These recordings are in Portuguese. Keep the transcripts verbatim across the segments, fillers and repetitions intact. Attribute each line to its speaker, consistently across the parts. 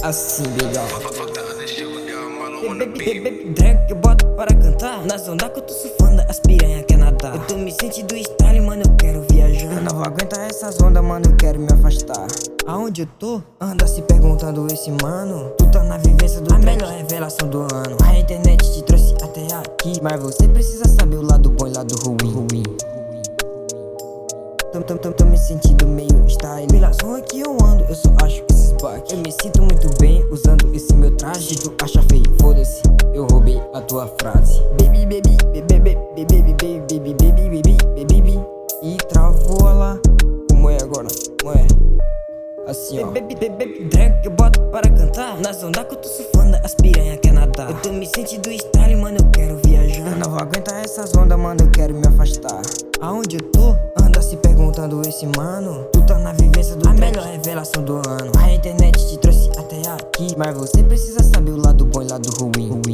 Speaker 1: assim, legal. Bebe drag que eu boto para cantar. Nas ondas que eu tô surfando, as piranha quer nadar. Eu tô me sentindo style, mano, eu quero viajar. Eu não vou aguentar essas ondas, mano, eu quero me afastar. Aonde eu tô, anda se perguntando esse mano. Tu tá na vivência do a melhor revelação do ano. A internet te trouxe até aqui, mas você precisa saber o lado bom e o lado ruim, ruim. Tô, tô, tô, tô me sentindo meio style. Pelas ruas que eu ando, eu só acho esses bugs. Eu me sinto muito bem usando esse meu traje. Tu acha feio, foda-se, eu roubei a tua frase. Baby, baby, baby, baby, baby, baby, baby, baby, baby, baby. E travou lá. Como é agora? Como é? Assim, ó. Baby, baby, drag que eu boto para cantar. Nas ondas que eu tô surfando, as piranha quer nadar. Eu tô me sentindo style, mano, eu quero viajar. Eu não vou aguentar essas ondas, mano, eu quero me afastar. Aonde eu tô, anda se perguntando esse mano. Tu tá na vivência do a melhor revelação do ano. A internet te trouxe até aqui, mas você precisa saber o lado bom e o lado ruim, ruim.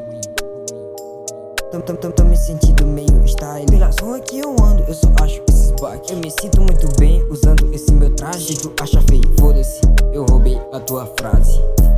Speaker 1: Tô, tô, tô, tô me sentindo meio style. Pelas ruas que eu ando, eu só acho esses bugs. Eu me sinto muito bem usando esse meu traje. Tu acha feio, foda-se, eu roubei a tua frase.